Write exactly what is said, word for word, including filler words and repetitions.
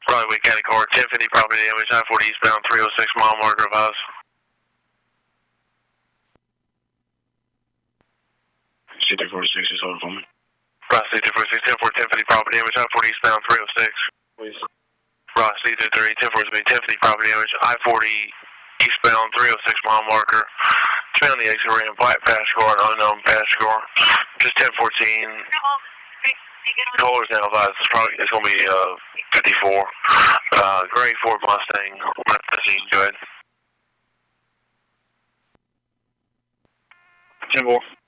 Probably Wake County Car, ten fifty property damage, I forty eastbound, three oh six mile marker of us. C two forty-six is holding for me. Ross C two forty-six, ten four, ten fifty property damage, I forty eastbound, three oh six. Please. Ross C two thirty, ten four, ten fifty property damage, I forty eastbound, three oh six mile marker. It's on the exit ramp, black passenger car, an unknown passenger car. Just ten fourteen. Colors now advised, it's probably, it's going to be uh, fifty-four. Uh, gray Ford Mustang. Go ahead. ten four.